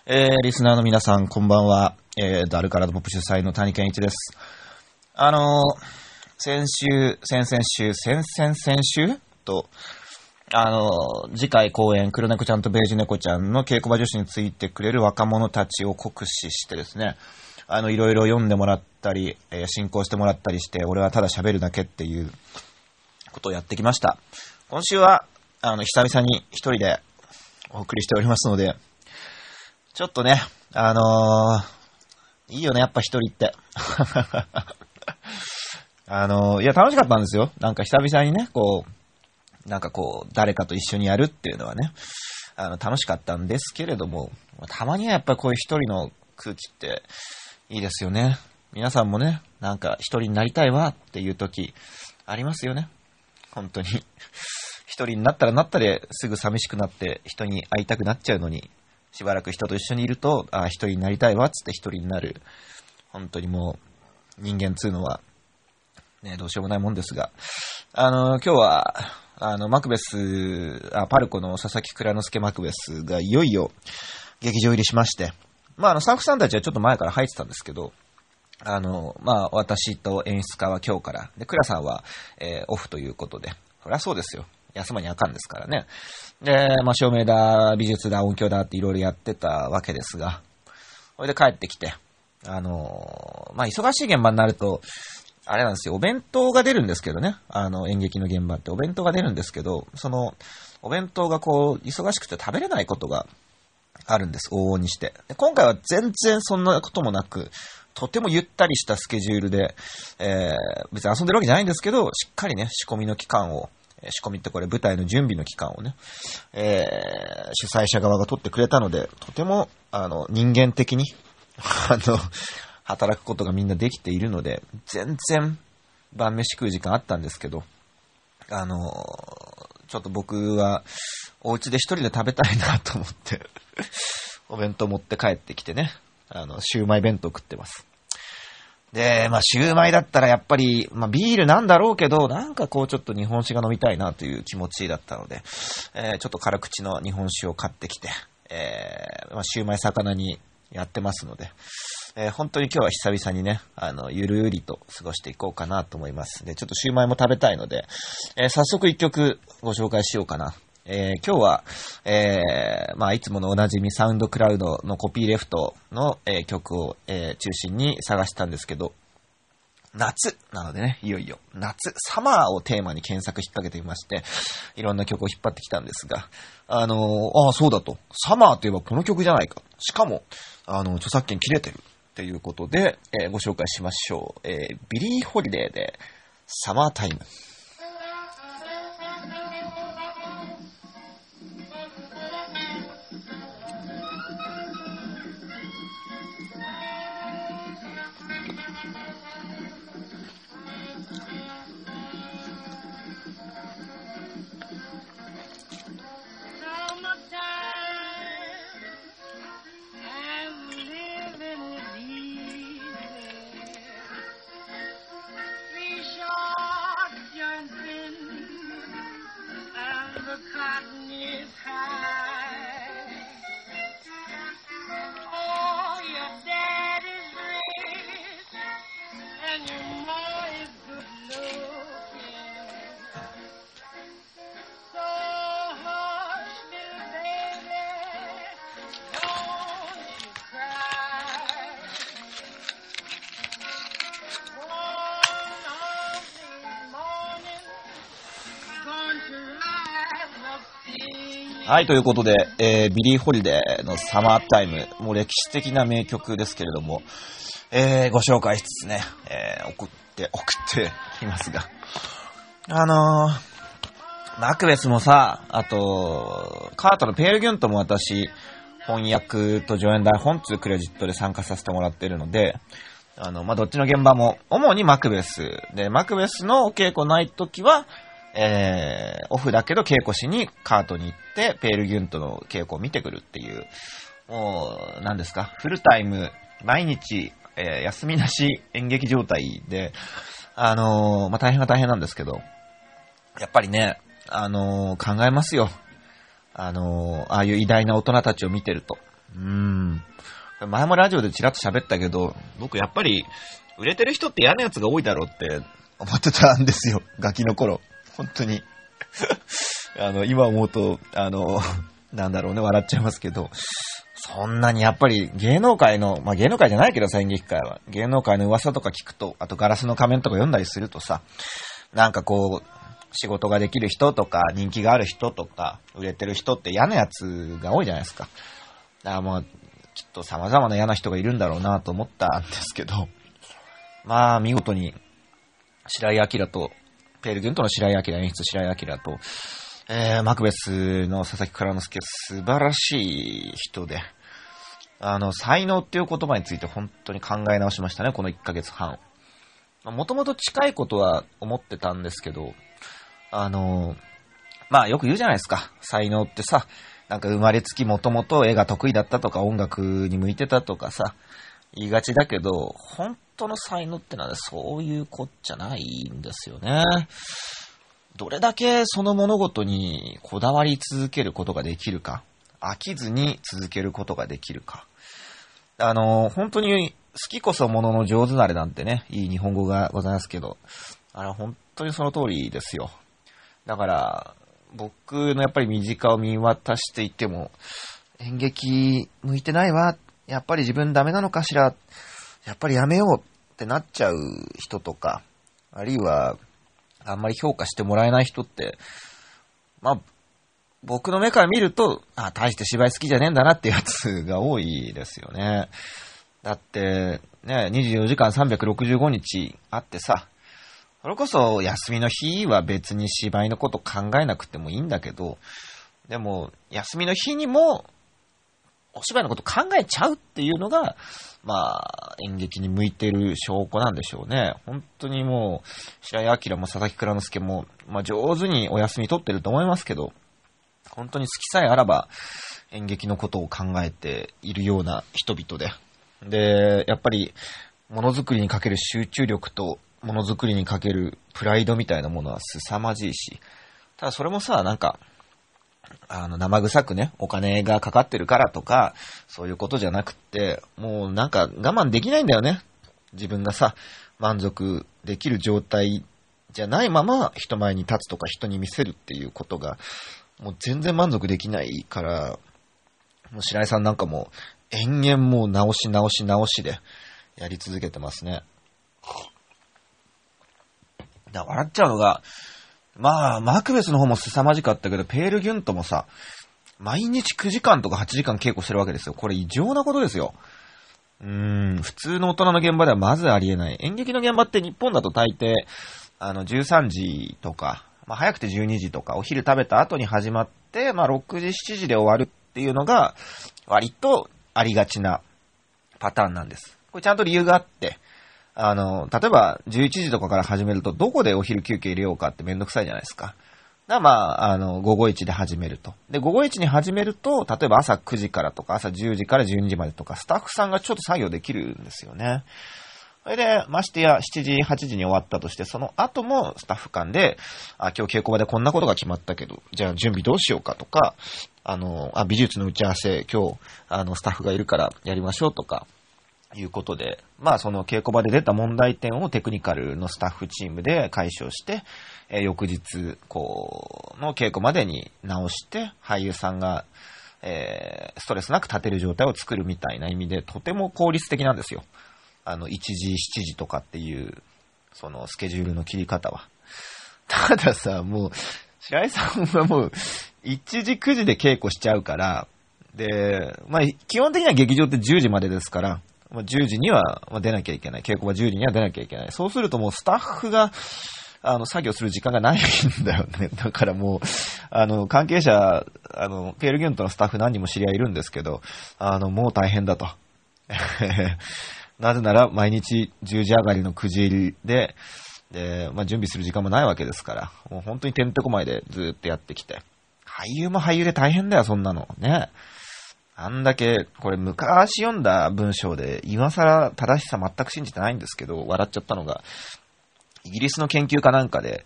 リスナーの皆さん、こんばんは。ダルカラドポップ主催の谷健一です。先週、先々週、先々先週と、次回公演、黒猫ちゃんとベージュ猫ちゃんの稽古場女子についてくれる若者たちを酷使してですね、いろいろ読んでもらったり、進行してもらったりして、俺はただ喋るだけっていうことをやってきました。今週は、久々に一人でお送りしておりますので、ちょっとね、いいよね、やっぱ一人って。いや、楽しかったんですよ。なんか久々にね、誰かと一緒にやるっていうのはね、楽しかったんですけれども、たまにはやっぱりこういう一人の空気っていいですよね。皆さんもね、なんか一人になりたいわっていう時ありますよね。本当に。一人になったらなったですぐ寂しくなって人に会いたくなっちゃうのに、しばらく人と一緒にいると、一人になりたいわっつって一人になる。本当にもう、人間っつうのは、ね、どうしようもないもんですが。今日は、マクベス、パルコの佐々木蔵之介マクベスがいよいよ劇場入りしまして、スタッフさんたちはちょっと前から入ってたんですけど、私と演出家は今日から、で、倉さんは、オフということで、そりゃそうですよ。休まにあかんですからね。で、照明だ、美術だ、音響だっていろいろやってたわけですが、それで帰ってきて、忙しい現場になると、あれなんですよ、お弁当が出るんですけどね、演劇の現場ってお弁当が出るんですけど、その、お弁当が忙しくて食べれないことがあるんです、往々にして。で、今回は全然そんなこともなく、とてもゆったりしたスケジュールで、別に遊んでるわけじゃないんですけど、しっかりね、仕込みの期間を、仕込みってこれ舞台の準備の期間をね、主催者側が取ってくれたので、とても、人間的に、働くことがみんなできているので、全然、晩飯食う時間あったんですけど、ちょっと僕は、お家で一人で食べたいなと思って、お弁当持って帰ってきてね、シューマイ弁当食ってます。で、シューマイだったらやっぱり、ビールなんだろうけど、なんかちょっと日本酒が飲みたいなという気持ちだったので、ちょっと辛口の日本酒を買ってきて、シューマイ魚にやってますので、本当に今日は久々にね、ゆるりと過ごしていこうかなと思います。で、ちょっとシューマイも食べたいので、早速一曲ご紹介しようかな。今日は、いつものおなじみサウンドクラウドのコピーレフトの、曲を、中心に探したんですけど、夏なのでね、いよいよ夏、サマーをテーマに検索引っ掛けてみまして、いろんな曲を引っ張ってきたんですが、そうだと、サマーといえばこの曲じゃないか。しかも、著作権切れてるっていうことで、ご紹介しましょう。ビリー・ホリデーで、サマータイム。はい、ということで、ビリー・ホリデーのサマータイム、もう歴史的な名曲ですけれども、ご紹介しつつね、送っていますが。マクベスもさ、あと、カートのペールギュントも私、翻訳と助演台本というクレジットで参加させてもらっているので、どっちの現場も、主にマクベス。で、マクベスのお稽古ないときは、オフだけど稽古しにカートに行って、ペールギュントの稽古を見てくるっていう、もう、何ですか、フルタイム、毎日、休みなし演劇状態で、大変は大変なんですけど、やっぱりね、考えますよ。ああいう偉大な大人たちを見てると、 前もラジオでちらっと喋ったけど、僕やっぱり売れてる人って嫌なやつが多いだろうって思ってたんですよ。ガキの頃。本当に。今思うと、なんだろうね、笑っちゃいますけど、そんなにやっぱり芸能界の、芸能界じゃないけどさ、演劇界は。芸能界の噂とか聞くと、あとガラスの仮面とか読んだりするとさ、なんかこう、仕事ができる人とか、人気がある人とか、売れてる人って嫌なやつが多いじゃないですか。だからもう、きっと様々な嫌な人がいるんだろうなと思ったんですけど、見事に、白井明と、ペールギュントの白井明、演出白井明と、マクベスの佐々木蔵之介、素晴らしい人で、才能っていう言葉について本当に考え直しましたね、この1ヶ月半。もともと近いことは思ってたんですけど、よく言うじゃないですか。才能ってさ、なんか生まれつきもともと絵が得意だったとか音楽に向いてたとかさ、言いがちだけど、本当の才能ってのはそういうこっちゃないんですよね。どれだけその物事にこだわり続けることができるか、飽きずに続けることができるか。本当に好きこそものの上手なれなんてね、いい日本語がございますけど、本当にその通りですよ。だから、僕のやっぱり身近を見渡していても、演劇向いてないわ、やっぱり自分ダメなのかしら、やっぱりやめようってなっちゃう人とか、あるいは、あんまり評価してもらえない人って、僕の目から見ると、大して芝居好きじゃねえんだなってやつが多いですよね。だって、ね、24時間365日あってさ、それこそ休みの日は別に芝居のこと考えなくてもいいんだけど、でも休みの日にもお芝居のこと考えちゃうっていうのが、演劇に向いてる証拠なんでしょうね。本当にもう、白井明も佐々木蔵之介も、上手にお休み取ってると思いますけど、本当に好きさえあらば演劇のことを考えているような人々で。で、やっぱり、ものづくりにかける集中力と、ものづくりにかけるプライドみたいなものは凄まじいし、ただそれもさ、なんか、生臭くね、お金がかかってるからとか、そういうことじゃなくって、もうなんか我慢できないんだよね。自分がさ、満足できる状態じゃないまま人前に立つとか人に見せるっていうことが、もう全然満足できないから、もう白井さんなんかも延々もう直しでやり続けてますね。笑っちゃうのが、マクベスの方も凄まじかったけど、ペールギュントもさ、毎日9時間とか8時間稽古してるわけですよ。これ異常なことですよ。普通の大人の現場ではまずありえない。演劇の現場って日本だと大抵、13時とか、早くて12時とか、お昼食べた後に始まって、6時、7時で終わるっていうのが、割とありがちなパターンなんです。これちゃんと理由があって、例えば11時とかから始めるとどこでお昼休憩入れようかってめんどくさいじゃないですか。だから午後1で始めると。で、午後1に始めると、例えば朝9時からとか朝10時から12時までとか、スタッフさんがちょっと作業できるんですよね。それで、ましてや7時、8時に終わったとして、その後もスタッフ間で、今日稽古場でこんなことが決まったけど、じゃあ準備どうしようかとか、美術の打ち合わせ、今日、スタッフがいるからやりましょうとか、いうことで、その稽古場で出た問題点をテクニカルのスタッフチームで解消して、翌日、の稽古までに直して、俳優さんが、ストレスなく立てる状態を作るみたいな意味で、とても効率的なんですよ。1時、7時とかっていう、そのスケジュールの切り方は。たださ、もう、白井さんはもう、1時、9時で稽古しちゃうから、で、基本的には劇場って10時までですから、10時には出なきゃいけない。稽古場10時には出なきゃいけない。そうするともうスタッフが、作業する時間がないんだよね。だからもう、関係者、ペールギュントのスタッフ何人も知り合いいるんですけど、もう大変だと。なぜなら、毎日10時上がりの9時入りで、準備する時間もないわけですから、もう本当にてんてこまいでずっとやってきて。俳優も俳優で大変だよ、そんなの。ね。あんだけ、これ昔読んだ文章で、今更正しさ全く信じてないんですけど、笑っちゃったのが、イギリスの研究かなんかで、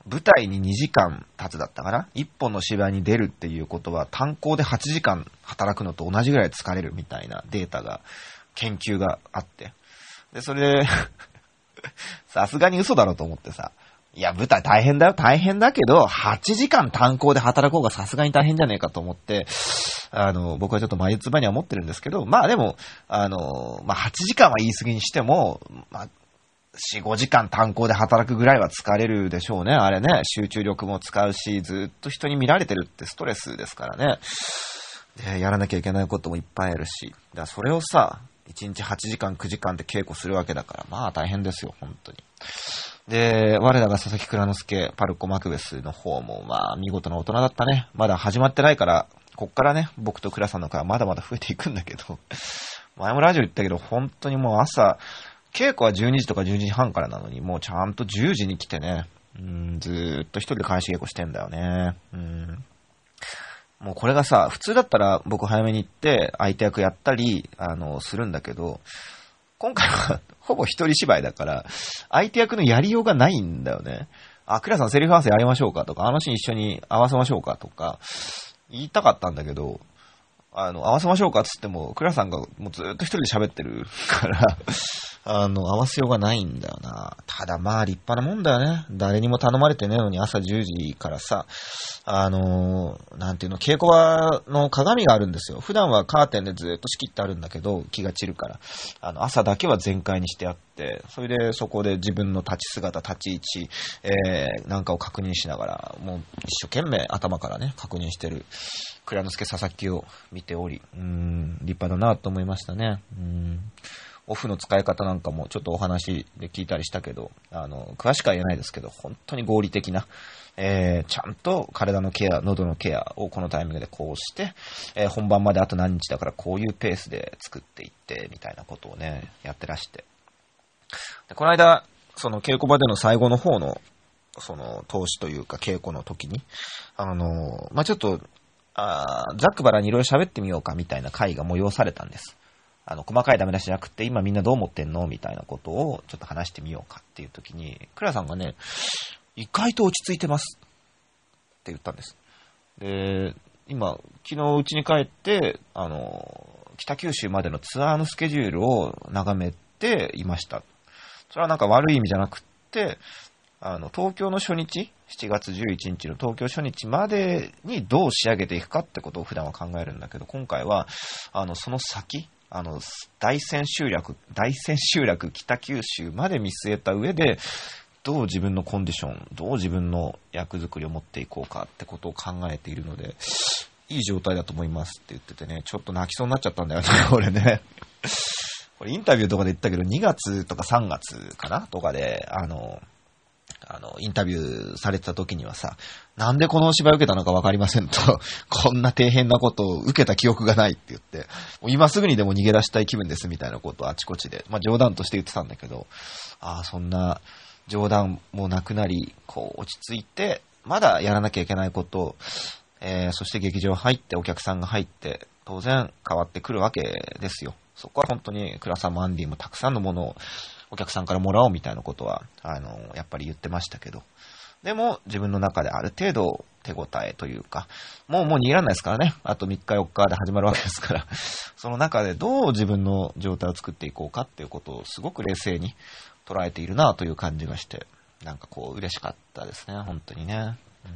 舞台に2時間経つだったかな。1本の芝居に出るっていうことは単行で8時間働くのと同じぐらい疲れるみたいなデータが、研究があって。で、それで、さすがに嘘だろうと思ってさ、いや、舞台大変だよ。大変だけど、8時間単行で働こうがさすがに大変じゃねえかと思って、僕はちょっと眉唾には思ってるんですけど、まあでも、8時間は言い過ぎにしても、まあ、4、5時間単行で働くぐらいは疲れるでしょうね。あれね、集中力も使うし、ずっと人に見られてるってストレスですからね。で、やらなきゃいけないこともいっぱいあるし、だからそれをさ、1日8時間、9時間で稽古するわけだから、まあ大変ですよ、本当に。で、我らが佐々木蔵之介、パルコマクベスの方も、まあ見事な大人だったね。まだ始まってないから、こっからね、僕と倉さんの会はまだまだ増えていくんだけど、前もラジオ言ったけど、本当にもう朝、稽古は12時とか12時半からなのに、もうちゃんと10時に来てね、ずーっと一人で開始稽古してんだよね。もうこれがさ、普通だったら僕早めに行って相手役やったり、するんだけど、今回はほぼ一人芝居だから、相手役のやりようがないんだよね。あ、クラさんセリフ合わせやりましょうかとか、あのシーン一緒に合わせましょうかとか、言いたかったんだけど、合わせましょうかっつっても、クラさんがもうずっと一人で喋ってるから、合わせようがないんだよな。ただまあ立派なもんだよね。誰にも頼まれてねえのに朝10時からさ、なんていうの、稽古場の鏡があるんですよ。普段はカーテンでずっと仕切ってあるんだけど、気が散るから。朝だけは全開にしてあって、それでそこで自分の立ち姿、立ち位置、なんかを確認しながら、もう一生懸命頭からね、確認してる。蔵之介佐々木を見ており、立派だなと思いましたね。オフの使い方なんかもちょっとお話で聞いたりしたけど、詳しくは言えないですけど、本当に合理的な、ちゃんと体のケア、喉のケアをこのタイミングでこうして、本番まであと何日だからこういうペースで作っていって、みたいなことをね、やってらして。でこの間、その稽古場での最後の方の、その、投資というか稽古の時に、ちょっと、ざっくばらんにいろいろ喋ってみようかみたいな会が催されたんです。細かいダメ出しじゃなくて、今みんなどう思ってんのみたいなことをちょっと話してみようかっていう時に、クラさんがね、意外と落ち着いてますって言ったんです。で、今、昨日うちに帰って、北九州までのツアーのスケジュールを眺めていました。それはなんか悪い意味じゃなくって、東京の初日、7月11日の東京初日までにどう仕上げていくかってことを普段は考えるんだけど、今回は、その先、大千秋楽北九州まで見据えた上で、どう自分のコンディション、どう自分の役作りを持っていこうかってことを考えているので、いい状態だと思いますって言っててね、ちょっと泣きそうになっちゃったんだよね、俺ね。これインタビューとかで言ったけど、2月とか3月かなとかで、インタビューされてた時にはさ、なんでこのお芝居を受けたのかわかりませんと、こんな底辺なことを受けた記憶がないって言って、もう今すぐにでも逃げ出したい気分ですみたいなことをあちこちで、冗談として言ってたんだけど、そんな冗談もなくなり、こう落ち着いて、まだやらなきゃいけないことを、そして劇場入ってお客さんが入って、当然変わってくるわけですよ。そこは本当に倉さんもアンディもたくさんのものをお客さんからもらおうみたいなことは、やっぱり言ってましたけど。でも、自分の中である程度手応えというか、もう逃げられないですからね。あと3日4日で始まるわけですから。その中でどう自分の状態を作っていこうかっていうことをすごく冷静に捉えているなという感じがして、なんかこう嬉しかったですね、本当にね。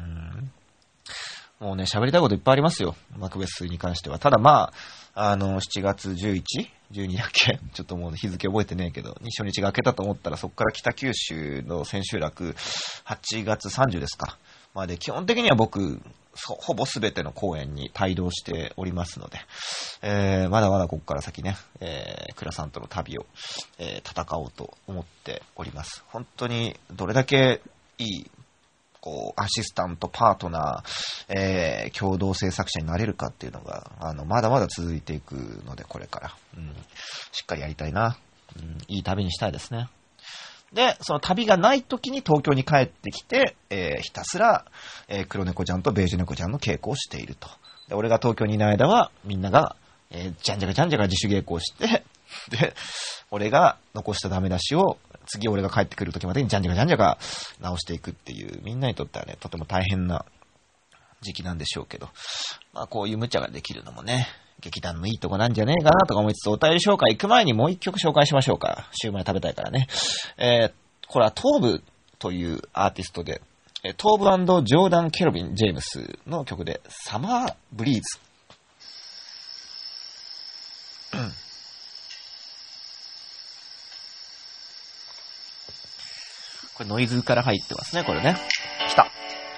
もうね、喋りたいこといっぱいありますよ。マクベスに関しては。ただ7月11、12だっけちょっともう日付覚えてねえけど、初日が明けたと思ったらそこから北九州の千秋楽、8月30ですか。で、基本的には僕、ほぼ全ての公演に帯同しておりますので、まだまだここから先ね、倉さんとの旅を、戦おうと思っております。本当にどれだけいいアシスタント、パートナー、共同制作者になれるかっていうのが、まだまだ続いていくので、これから、しっかりやりたいな。いい旅にしたいですね。で、その旅がない時に東京に帰ってきて、ひたすら、黒猫ちゃんとベージュ猫ちゃんの稽古をしていると。で、俺が東京にいない間は、みんなが、じゃんじゃか自主稽古をして、 で、俺が残したダメ出しを、次俺が帰ってくる時までにじゃんじゃか直していくっていう、みんなにとってはね、とても大変な時期なんでしょうけど、まあこういう無茶ができるのもね、劇団のいいとこなんじゃねえかなとか思いつつ、お便り紹介行く前にもう一曲紹介しましょうか。シューマイ食べたいからね。これはトーブというアーティストで、トーブ&ジョーダン・ケロビン・ジェームスの曲で、サマーブリーズ。これノイズから入ってますね、これね。来た。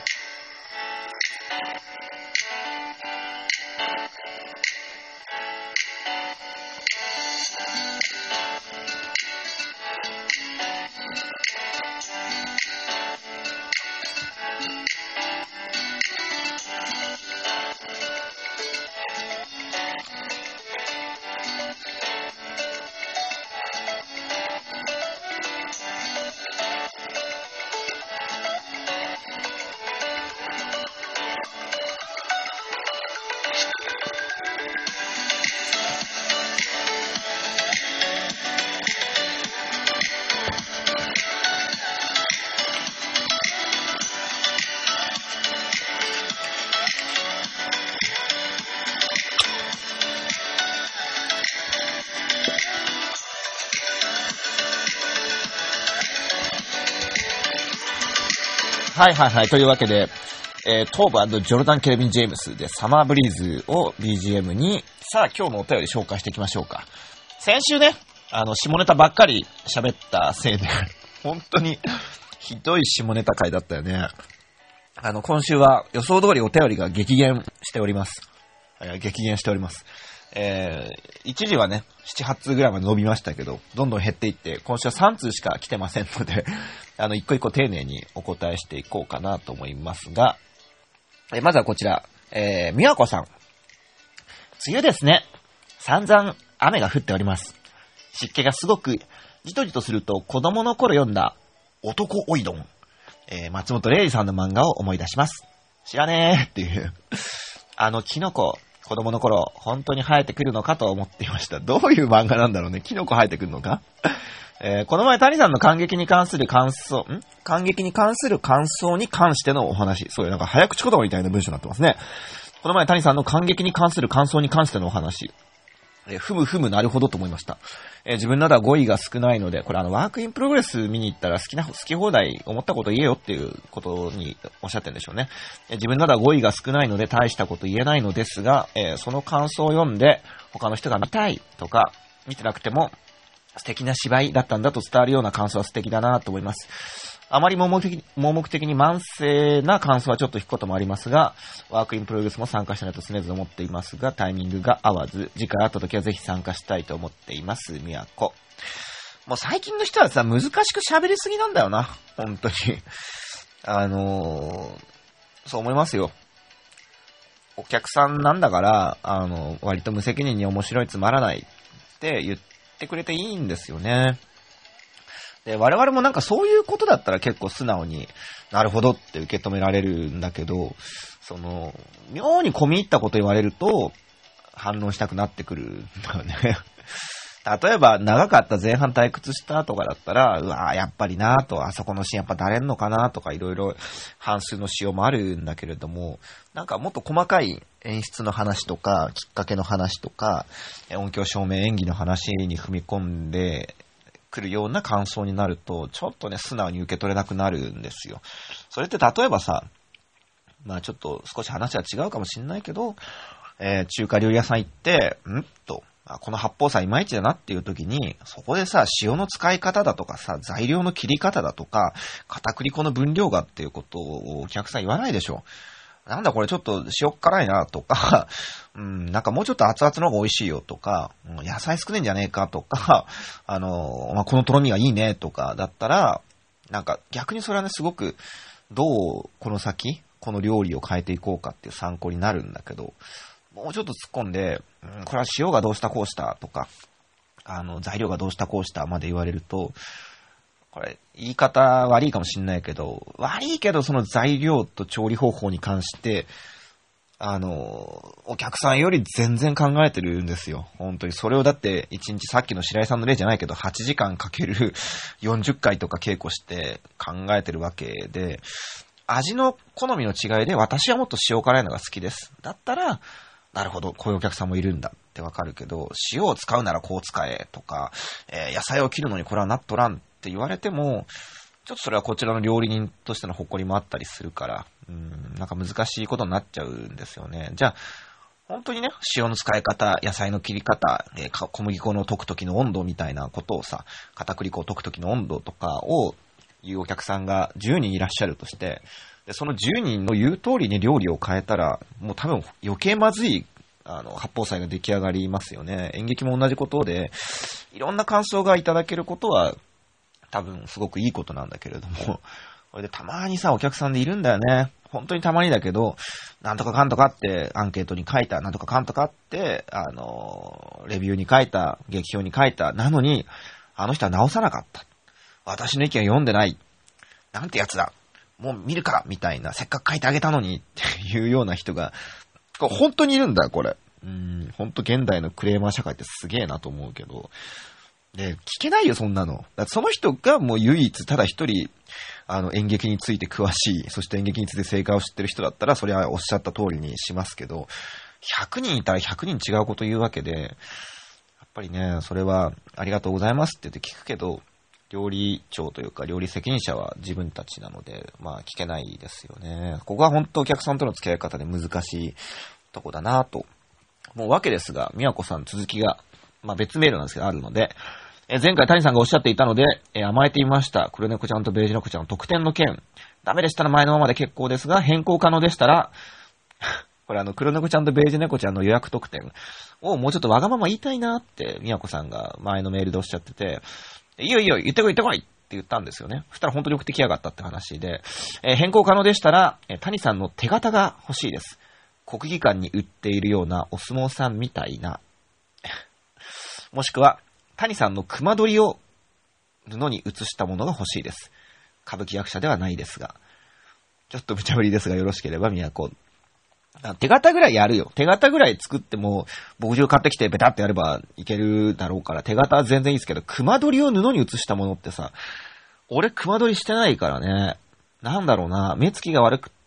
はい。というわけで、トーブ&ジョルダン・ケレビン・ジェームスでサマーブリーズを BGM に、さあ今日のお便り紹介していきましょうか。先週ね、下ネタばっかり喋ったせいで、本当にひどい下ネタ回だったよね。今週は予想通りお便りが激減しております。一時はね、7、8通ぐらいまで伸びましたけど、どんどん減っていって、今週は3通しか来てませんので、一個一個丁寧にお答えしていこうかなと思いますが、まずはこちら、みわこさん。梅雨ですね。散々雨が降っております。湿気がすごく、じとじとすると子供の頃読んだ男おいどん、松本零士さんの漫画を思い出します。知らねーっていう、キノコ、子供の頃、本当に生えてくるのかと思っていました。どういう漫画なんだろうね。キノコ生えてくるのかこの前、谷さんの感激に関する感想に関してのお話。そういうなんか早口言葉みたいな文章になってますね。この前、谷さんの感激に関する感想に関してのお話。ふむなるほどと思いました。自分などは語彙が少ないので、これワークインプログレス見に行ったら好き放題思ったこと言えよっていうことにおっしゃってるんでしょうね。自分などは語彙が少ないので大したこと言えないのですが、その感想を読んで他の人が見たいとか見てなくても素敵な芝居だったんだと伝わるような感想は素敵だなと思います。あまり盲目的に慢性な感想はちょっと引くこともありますが、ワークインプログレスも参加したいと常々思っていますが、タイミングが合わず、次回会った時はぜひ参加したいと思っています。みやこ。もう最近の人はさ、難しく喋りすぎなんだよな。本当に。そう思いますよ。お客さんなんだから、割と無責任に面白いつまらないって言ってくれていいんですよね。で、我々もなんかそういうことだったら結構素直になるほどって受け止められるんだけど、妙に込み入ったこと言われると反論したくなってくるんだよね。例えば長かった前半退屈したとかだったら、うわーやっぱりなーと、あそこのシーンやっぱだれんのかなとかいろいろ半数の仕様もあるんだけれども、なんかもっと細かい演出の話とかきっかけの話とか音響照明演技の話に踏み込んでくるような感想になると、ちょっとね、素直に受け取れなくなるんですよ。それって例えばさ、まあちょっと少し話は違うかもしんないけど、中華料理屋さん行って、この八宝菜いまいちだなっていう時に、そこでさ、塩の使い方だとかさ、材料の切り方だとか、片栗粉の分量がっていうことをお客さん言わないでしょ。なんだこれちょっと塩辛いなとか、なんかもうちょっと熱々の方が美味しいよとか、野菜少ねえんじゃねえかとか、このとろみがいいねとかだったら、なんか逆にそれはね、すごくどうこの先、この料理を変えていこうかっていう参考になるんだけど、もうちょっと突っ込んで、これは塩がどうしたこうしたとか、材料がどうしたこうしたまで言われると、これ、言い方悪いかもしんないけど、悪いけどその材料と調理方法に関して、 お客さんより全然考えてるんですよ。本当に。それをだって、1日さっきの白井さんの例じゃないけど、8時間かける40回とか稽古して考えてるわけで、味の好みの違いで私はもっと塩辛いのが好きです。だったら、なるほど、こういうお客さんもいるんだってわかるけど、塩を使うならこう使えとか、野菜を切るのにこれはなっとらんって言われても、ちょっとそれはこちらの料理人としての誇りもあったりするから、なんか難しいことになっちゃうんですよね。じゃあ、本当にね、塩の使い方、野菜の切り方、小麦粉の溶く時の温度みたいなことをさ、片栗粉を溶く時の温度とかを言うお客さんが10人いらっしゃるとして、でその10人の言う通りに料理を変えたら、もう多分余計まずい、八宝菜が出来上がりますよね。演劇も同じことで、いろんな感想がいただけることは、多分すごくいいことなんだけれども、これでたまにさ、お客さんでいるんだよね。本当にたまにだけど、なんとかかんとかってアンケートに書いた、なんとかかんとかって、レビューに書いた、劇評に書いた、なのに、あの人は直さなかった。私の意見は読んでない。なんてやつだ。もう見るかみたいな、せっかく書いてあげたのにっていうような人が、これ本当にいるんだよ、これ。本当現代のクレーマー社会ってすげえなと思うけど。で、聞けないよ、そんなの。だってその人がもう唯一、ただ一人、演劇について詳しい、そして演劇について正解を知ってる人だったら、それはおっしゃった通りにしますけど、100人いたら100人違うこと言うわけで、やっぱりね、それはありがとうございますって言って聞くけど、料理長というか料理責任者は自分たちなので、まあ聞けないですよね。ここは本当お客さんとの付き合い方で難しいとこだなと思うわけですが、宮子さん続きが、まあ別メールなんですけどあるので、前回谷さんがおっしゃっていたので、甘えてみました。黒猫ちゃんとベージュ猫ちゃんの特典の件。ダメでしたら前のままで結構ですが、変更可能でしたら、これ黒猫ちゃんとベージュ猫ちゃんの予約特典をもうちょっとわがまま言いたいなって、宮子さんが前のメールでおっしゃってて、いいよいいよ、言ってこい言ってこいって言ったんですよね。そしたら本当に送ってきやがったって話で、変更可能でしたら、谷さんの手形が欲しいです。国技館に売っているようなお相撲さんみたいな。もしくは、谷さんの熊取りを布に写したものが欲しいです。歌舞伎役者ではないですが。ちょっと無茶ぶりですがよろしければ都。手形ぐらいやるよ。手形ぐらい作っても、牧場買ってきてベタってやればいけるだろうから、手形は全然いいですけど、熊取りを布に写したものってさ、俺熊取りしてないからね。なんだろうな、目つきが悪くって、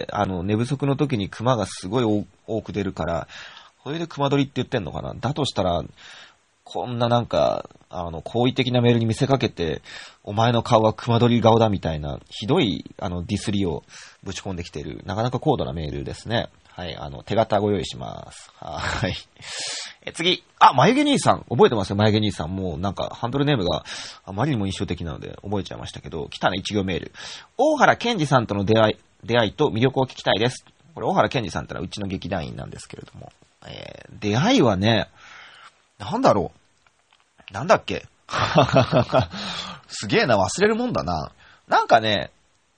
寝不足の時に熊がすごい多く出るから、それで熊取りって言ってんのかな。だとしたら、こんななんか、好意的なメールに見せかけて、お前の顔は熊取り顔だみたいな、ひどい、ディスりをぶち込んできている、なかなか高度なメールですね。はい、手形ご用意します。はい。次。眉毛兄さん。覚えてますよ、眉毛兄さん。もうなんか、ハンドルネームがあまりにも印象的なので、覚えちゃいましたけど、来たね、一行メール。大原健二さんとの出会いと魅力を聞きたいです。これ、大原健二さんってのはうちの劇団員なんですけれども。出会いはね、なんだろう。なんだっけすげえな、忘れるもんだな。なんかね、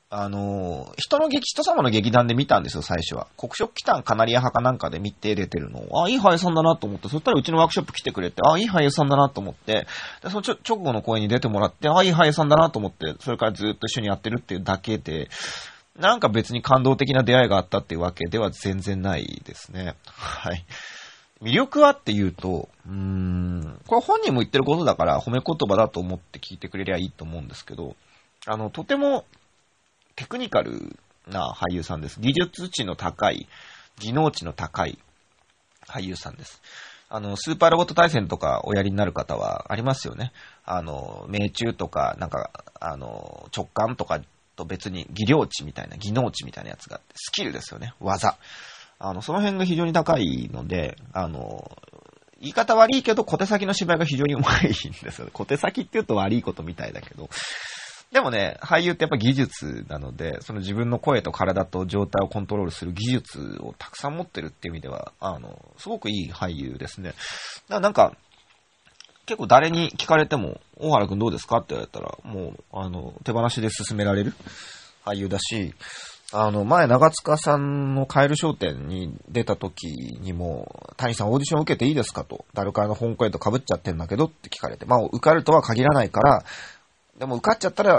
人様の劇団で見たんですよ、最初は。黒色機関カナリア派かなんかで見て出てるのを、いい俳優さんだなと思って、そしたらうちのワークショップ来てくれて、いい俳優さんだなと思って、で、その直後の公演に出てもらって、いい俳優さんだなと思って、それからずっと一緒にやってるっていうだけで、なんか別に感動的な出会いがあったっていうわけでは全然ないですね。はい。魅力はっていうと、これ本人も言ってることだから褒め言葉だと思って聞いてくれりゃいいと思うんですけど、とてもテクニカルな俳優さんです。技術値の高い、技能値の高い俳優さんです。スーパーロボット対戦とかおやりになる方はありますよね。命中とか、なんか、直感とかと別に技量値みたいな、技能値みたいなやつがあって、スキルですよね。技。その辺が非常に高いので、言い方悪いけど小手先の芝居が非常に上手いんですよね。小手先って言うと悪いことみたいだけど。でもね、俳優ってやっぱ技術なので、その自分の声と体と状態をコントロールする技術をたくさん持ってるっていう意味では、すごくいい俳優ですね。なんか、結構誰に聞かれても、大原くんどうですかって言われたら、もう、手放しで進められる俳優だし、前、長塚さんのカエル商店に出た時にも、谷さんオーディション受けていいですかと、ダルカラの本声と被っちゃってんだけどって聞かれて、受かるとは限らないから、でも受かっちゃったら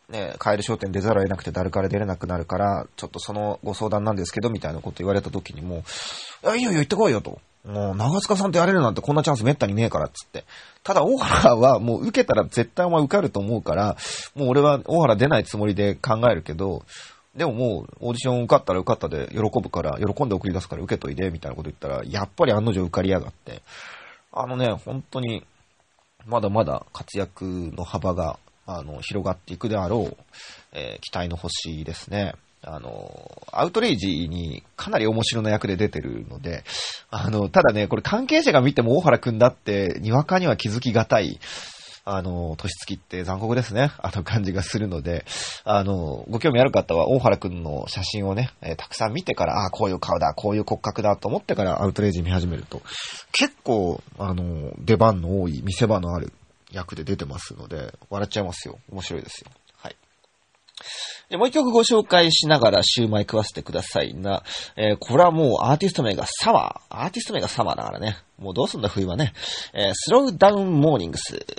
ね、カエル商店出ざるを得なくて誰から出れなくなるから、ちょっとそのご相談なんですけど、みたいなこと言われた時にも、いいよいいよ行ってこいよと。もう長塚さんとやれるなんてこんなチャンスめったにねえからっつって。ただ大原はもう受けたら絶対お前受かると思うから、もう俺は大原出ないつもりで考えるけど、でももうオーディション受かったら受かったで喜ぶから、喜んで送り出すから受けといで、みたいなこと言ったら、やっぱり案の定受かりやがって。本当に、まだまだ活躍の幅が、広がっていくであろう、期待の星ですね。アウトレイジにかなり面白な役で出てるので、ただね、これ関係者が見ても大原くんだって、にわかには気づきがたい、年月って残酷ですね。感じがするので、ご興味ある方は大原くんの写真をね、たくさん見てから、こういう顔だ、こういう骨格だと思ってからアウトレイジ見始めると、結構、出番の多い、見せ場のある役で出てますので、笑っちゃいますよ。面白いですよ。はい。で、もう一曲ご紹介しながらシューマイ食わせてくださいな。これはもうアーティスト名がサマーだからね。もうどうすんだ冬はね。スローダウンモーニングス。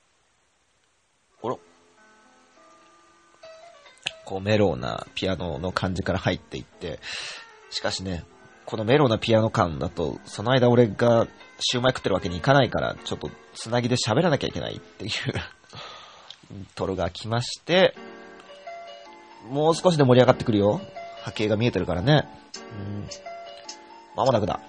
こうメローなピアノの感じから入っていって、しかしね、このメローなピアノ感だと、その間俺がシューマイ食ってるわけにいかないから、ちょっとつなぎで喋らなきゃいけないっていうトロが来まして、もう少しで盛り上がってくるよ。波形が見えてるからね。間もなくだ。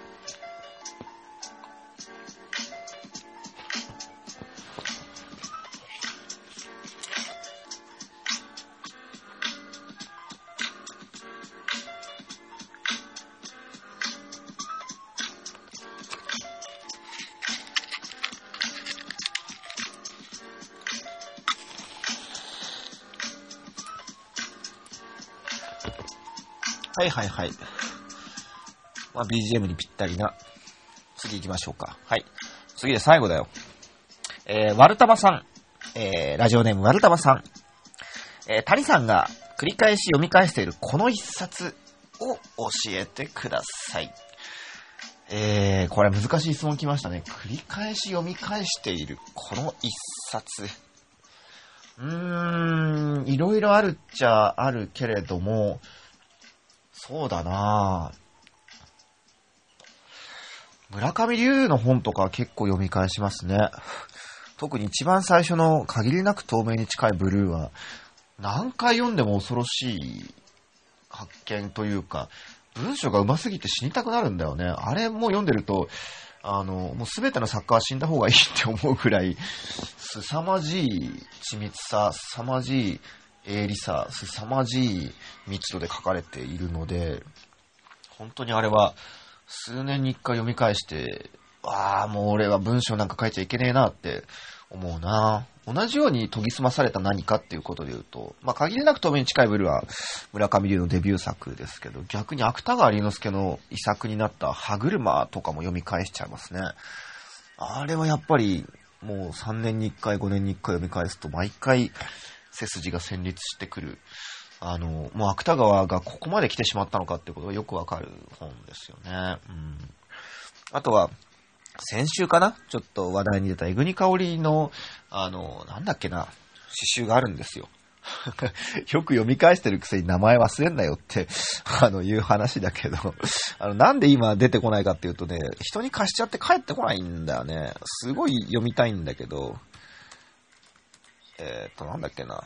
はい。まあ、BGM にぴったりな。次行きましょうか。はい。次で最後だよ。ワルタマさん。ラジオネームワルタマさん。谷さんが繰り返し読み返しているこの一冊を教えてください。これ難しい質問来ましたね。繰り返し読み返しているこの一冊。いろいろあるっちゃあるけれども、そうだなぁ。村上龍の本とか結構読み返しますね。特に一番最初の限りなく透明に近いブルーは、何回読んでも恐ろしい発見というか、文章が上手すぎて死にたくなるんだよね。あれも読んでると、もうすべての作家は死んだ方がいいって思うくらい、凄まじい緻密さ、凄まじい鋭利さ、凄まじい密度で書かれているので、本当にあれは数年に一回読み返して、もう俺は文章なんか書いちゃいけねえなって思うな。同じように研ぎ澄まされた何かっていうことで言うと、限りなく透明に近いブルーは村上龍のデビュー作ですけど、逆に芥川龍之介の遺作になった歯車とかも読み返しちゃいますね。あれはやっぱりもう3年に1回5年に1回読み返すと毎回背筋が戦慄してくる。もう芥川がここまで来てしまったのかってことがよくわかる本ですよね。あとは、先週かなちょっと話題に出た江国香織の、なんだっけな、詩集があるんですよ。よく読み返してるくせに名前忘れんなよって、いう話だけど、なんで今出てこないかっていうとね、人に貸しちゃって帰ってこないんだよね。すごい読みたいんだけど、なんだっけな。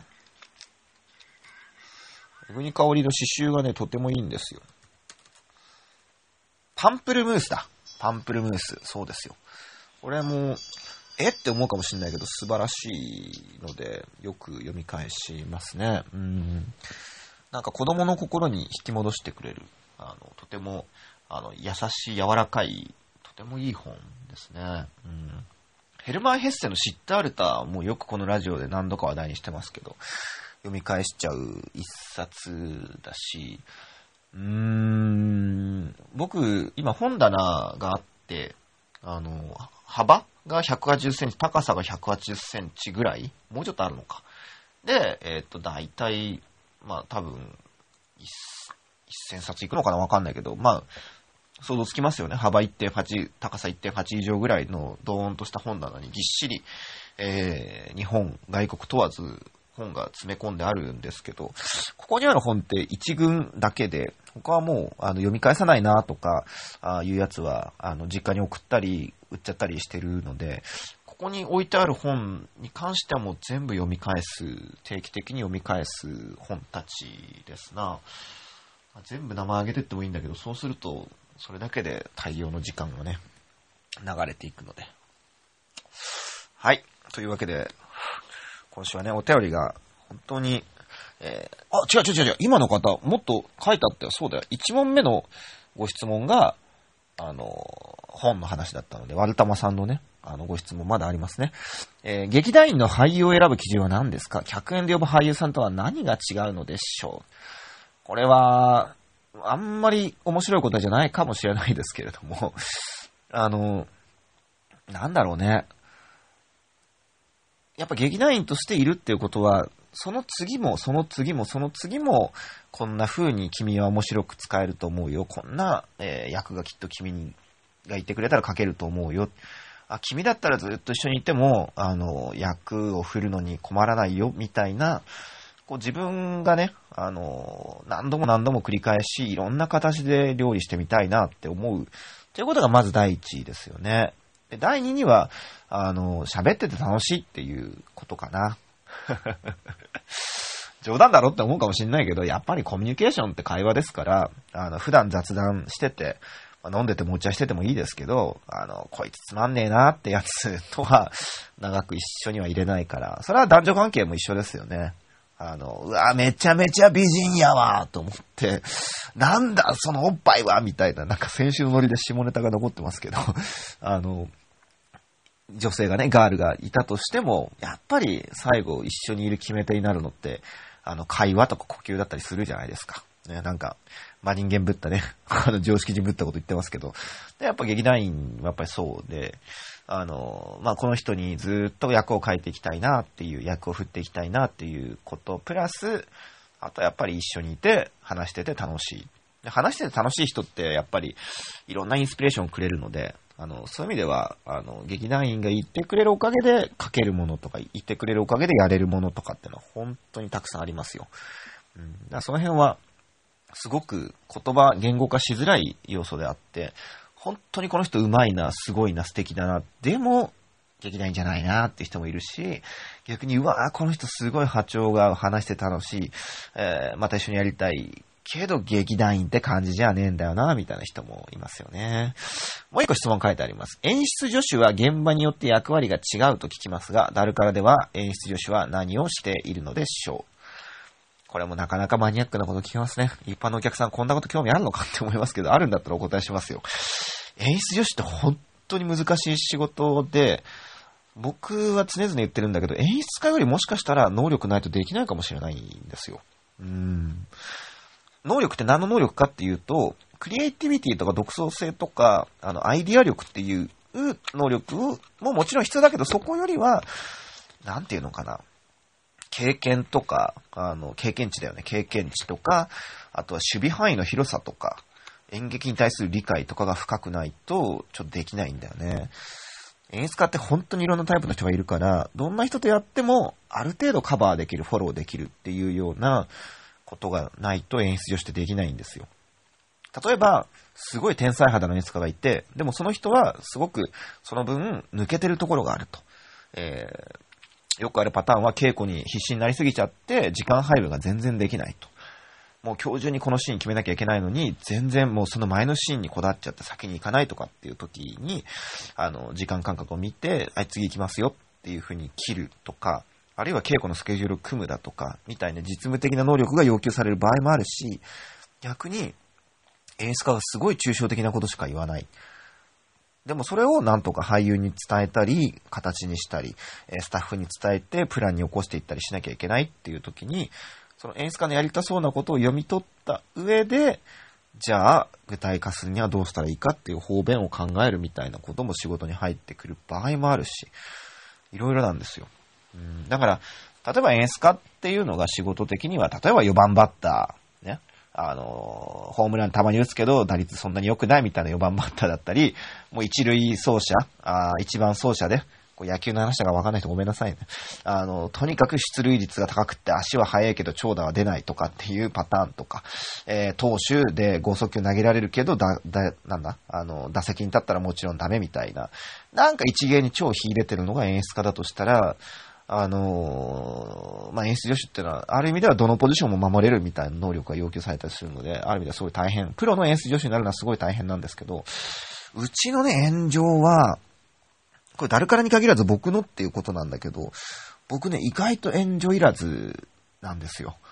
江国香織の詩集がね、とてもいいんですよ。パンプルムースだ。パンプルムース。そうですよ。これも、って思うかもしれないけど、素晴らしいので、よく読み返しますね。なんか子供の心に引き戻してくれる、とても、優しい、柔らかい、とてもいい本ですね。ヘルマン・ヘッセのシッタールタもよくこのラジオで何度か話題にしてますけど、読み返しちゃう一冊だし、僕、今本棚があって、幅が180センチ、高さが180センチぐらい、もうちょっとあるのか。で、だいたい、多分、1000冊いくのかなわかんないけど、想像つきますよね。幅 1.8、高さ 1.8 以上ぐらいのドーンとした本棚にぎっしり、日本、外国問わず本が詰め込んであるんですけど、ここにある本って一群だけで、他はもう読み返さないなとかいうやつは実家に送ったり売っちゃったりしてるので、ここに置いてある本に関してはもう全部読み返す、定期的に読み返す本たちですな。全部名前挙げてってもいいんだけど、そうするとそれだけで大量の時間がね流れていくので、はい、というわけで今週はねお便りが本当に違う。今の方、もっと書いてあったよ。そうだよ。1問目のご質問が、本の話だったので、ワルタマさんのね、ご質問まだありますね。劇団員の俳優を選ぶ基準は何ですか？客演で呼ぶ俳優さんとは何が違うのでしょう？これは、あんまり面白いことじゃないかもしれないですけれども、なんだろうね。やっぱ劇団員としているっていうことは、その次も、こんな風に君は面白く使えると思うよ。こんな、役がきっと君がいてくれたら書けると思うよ。君だったらずっと一緒にいても、役を振るのに困らないよ、みたいな、こう自分がね、何度も繰り返し、いろんな形で料理してみたいなって思う。ということがまず第一ですよね。で第二には、喋ってて楽しいっていうことかな。冗談だろって思うかもしれないけど、やっぱりコミュニケーションって会話ですから、普段雑談してて、飲んでてもお茶しててもいいですけど、こいつつまんねえなってやつとは長く一緒には入れないから、それは男女関係も一緒ですよね。うわ、めちゃめちゃ美人やわと思って、なんだそのおっぱいはみたいな、なんか先週のノリで下ネタが残ってますけど、女性がね、ガールがいたとしても、やっぱり最後一緒にいる決め手になるのって、会話とか呼吸だったりするじゃないですか。ね、なんか、人間ぶったね、常識人ぶったこと言ってますけど、で、やっぱ劇団員はやっぱりそうで、この人にずっと役を変えていきたいなっていう、役を振っていきたいなっていうこと、プラス、あとやっぱり一緒にいて、話してて楽しい。で話してて楽しい人って、やっぱり、いろんなインスピレーションをくれるので、そういう意味では、劇団員が言ってくれるおかげで書けるものとか、言ってくれるおかげでやれるものとかっていうのは本当にたくさんありますよ。だからその辺は、すごく言語化しづらい要素であって、本当にこの人上手いな、すごいな、素敵だな、でも、劇団員じゃないなって人もいるし、逆に、うわこの人すごい波長が話して楽しい、また一緒にやりたい、けど劇団員って感じじゃねえんだよな、みたいな人もいますよね。もう一個質問書いてあります。演出助手は現場によって役割が違うと聞きますが、ダルカラでは演出助手は何をしているのでしょう？これもなかなかマニアックなこと聞きますね。一般のお客さんこんなこと興味あるのかって思いますけど、あるんだったらお答えしますよ。演出助手って本当に難しい仕事で、僕は常々言ってるんだけど、演出家よりもしかしたら能力ないとできないかもしれないんですよ。能力って何の能力かっていうと、クリエイティビティとか独創性とか、アイディア力っていう能力ももちろん必要だけど、そこよりは、なんていうのかな。経験とか、経験値だよね。経験値とか、あとは守備範囲の広さとか、演劇に対する理解とかが深くないと、ちょっとできないんだよね。演出家って本当にいろんなタイプの人がいるから、どんな人とやっても、ある程度カバーできる、フォローできるっていうようなことがないと演出助手ってできないんですよ。例えば、すごい天才肌の演出家がいて、でもその人はすごくその分抜けてるところがあると。よくあるパターンは稽古に必死になりすぎちゃって時間配分が全然できないと。もう今日中にこのシーン決めなきゃいけないのに全然もうその前のシーンにこだわっちゃって先に行かないとかっていう時に時間感覚を見て次行きますよっていう風に切るとか、あるいは稽古のスケジュールを組むだとかみたいな実務的な能力が要求される場合もあるし、逆に演出家がすごい抽象的なことしか言わない。でもそれをなんとか俳優に伝えたり、形にしたり、スタッフに伝えてプランに起こしていったりしなきゃいけないっていう時に、その演出家のやりたそうなことを読み取った上で、じゃあ具体化するにはどうしたらいいかっていう方便を考えるみたいなことも仕事に入ってくる場合もあるし、いろいろなんですよ。だから、例えば演出家っていうのが仕事的には、例えば4番バッター、ね。ホームランたまに打つけど、打率そんなに良くないみたいな4番バッターだったり、もう一塁走者、1番走者で、 こう野球の話だから分かんない人ごめんなさいね。とにかく出塁率が高くって足は速いけど長打は出ないとかっていうパターンとか、投手で剛速球投げられるけど、打席に立ったらもちろんダメみたいな。なんか一芸に超秀でてるのが演出家だとしたら、演出助手っていうのは、ある意味ではどのポジションも守れるみたいな能力が要求されたりするので、ある意味ではすごい大変。プロの演出助手になるのはすごい大変なんですけど、うちのね、炎上は、これ誰からに限らず僕のっていうことなんだけど、僕ね、意外と援助いらずなんですよ。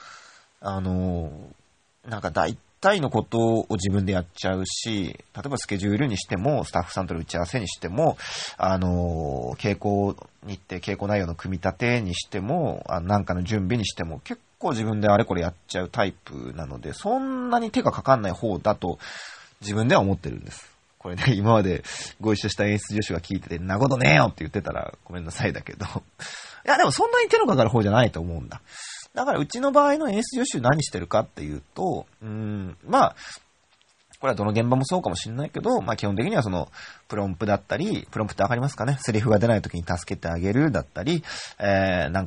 なんか大体のことを自分でやっちゃうし、例えばスケジュールにしても、スタッフさんとの打ち合わせにしても、稽古日程、稽古内容の組み立てにしても、なんかの準備にしても、結構自分であれこれやっちゃうタイプなので、そんなに手がかかんない方だと自分では思ってるんです。これね、今までご一緒した演出助手が聞いてて、なことねえよって言ってたらごめんなさいだけど。いや、でもそんなに手のかかる方じゃないと思うんだ。だからうちの場合の演出助手何してるかっていうと、これはどの現場もそうかもしれないけど、基本的にはその、プロンプだったり、プロンプってわかりますかね？セリフが出ない時に助けてあげるだったり、なん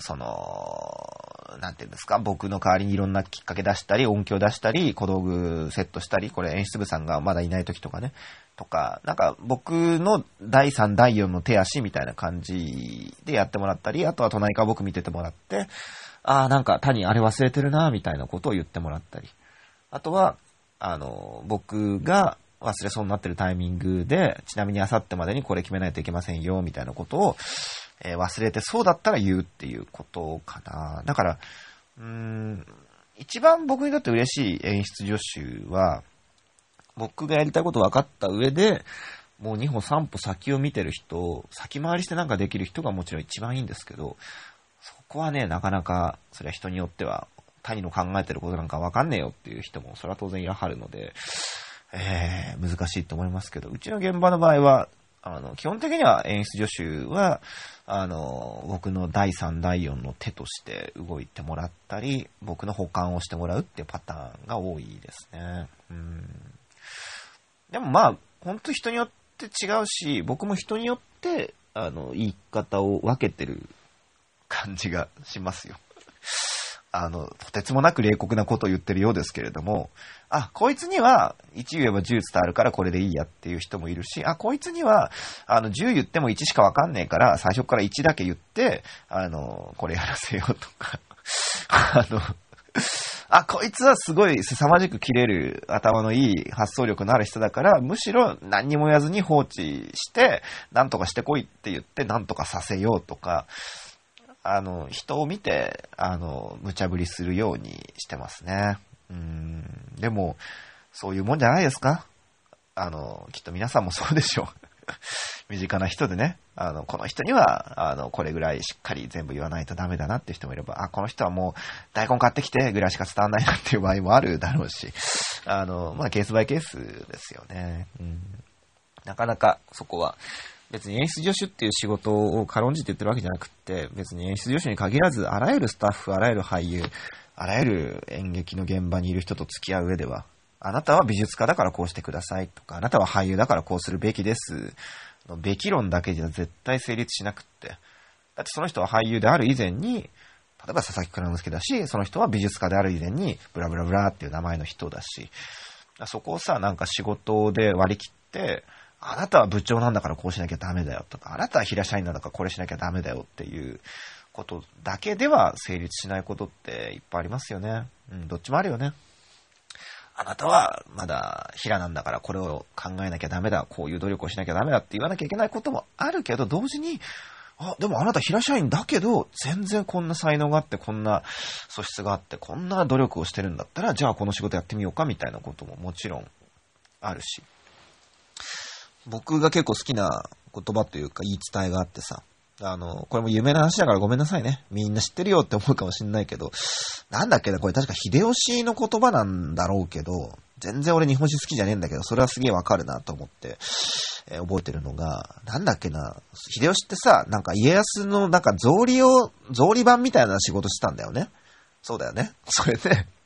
ていうんですか、僕の代わりにいろんなきっかけ出したり、音響出したり、小道具セットしたり、これ演出部さんがまだいない時とかね、とか、なんか僕の第3、第4の手足みたいな感じでやってもらったり、あとは隣から僕見ててもらって、なんか谷あれ忘れてるな、みたいなことを言ってもらったり。あとは、僕が忘れそうになってるタイミングで、ちなみに明後日までにこれ決めないといけませんよ、みたいなことを、忘れてそうだったら言うっていうことかな。だから、一番僕にとって嬉しい演出助手は、僕がやりたいこと分かった上で、もう2歩3歩先を見てる人、先回りしてなんかできる人がもちろん一番いいんですけど、そこはね、なかなか、それは人によっては、谷の考えてることなんか分かんねえよっていう人も、それは当然いらはるので、難しいと思いますけど、うちの現場の場合は、基本的には演出助手は、僕の第3、第4の手として動いてもらったり、僕の補完をしてもらうっていうパターンが多いですね。でも本当人によって違うし、僕も人によって、言い方を分けてる感じがしますよ。とてつもなく冷酷なことを言ってるようですけれども、こいつには1言えば10伝わるからこれでいいやっていう人もいるし、こいつには10言っても1しかわかんねえから最初から1だけ言って、これやらせようとか、こいつはすごい凄まじく切れる頭のいい発想力のある人だから、むしろ何にも言わずに放置して、なんとかしてこいって言ってなんとかさせようとか、人を見て、無茶ぶりするようにしてますね。でも、そういうもんじゃないですか？きっと皆さんもそうでしょう。身近な人でね、この人には、これぐらいしっかり全部言わないとダメだなっていう人もいれば、この人はもう大根買ってきてぐらいしか伝わんないなっていう場合もあるだろうし、ケースバイケースですよね。なかなかそこは、別に演出助手っていう仕事を軽んじて言ってるわけじゃなくって、別に演出助手に限らず、あらゆるスタッフ、あらゆる俳優、あらゆる演劇の現場にいる人と付き合う上では、あなたは美術家だからこうしてくださいとか、あなたは俳優だからこうするべきです。べき論だけじゃ絶対成立しなくって。だってその人は俳優である以前に、例えば佐々木蔵之介だし、その人は美術家である以前に、ブラブラブラっていう名前の人だし、そこをさ、なんか仕事で割り切って、あなたは部長なんだからこうしなきゃダメだよとか、あなたは平社員なんだからこれしなきゃダメだよっていうことだけでは成立しないことっていっぱいありますよね。どっちもあるよね。あなたはまだ平なんだからこれを考えなきゃダメだ、こういう努力をしなきゃダメだって言わなきゃいけないこともあるけど、同時に、でもあなた平社員だけど、全然こんな才能があって、こんな素質があって、こんな努力をしてるんだったら、じゃあこの仕事やってみようかみたいなことももちろんあるし。僕が結構好きな言葉というか言い伝えがあってさ、これも有名な話だからごめんなさいね。みんな知ってるよって思うかもしんないけど、なんだっけな、これ確か秀吉の言葉なんだろうけど、全然俺日本史好きじゃねえんだけど、それはすげえわかるなと思って、覚えてるのが、なんだっけな、秀吉ってさ、なんか家康のなんか草履版みたいな仕事してたんだよね。そうだよね。それで、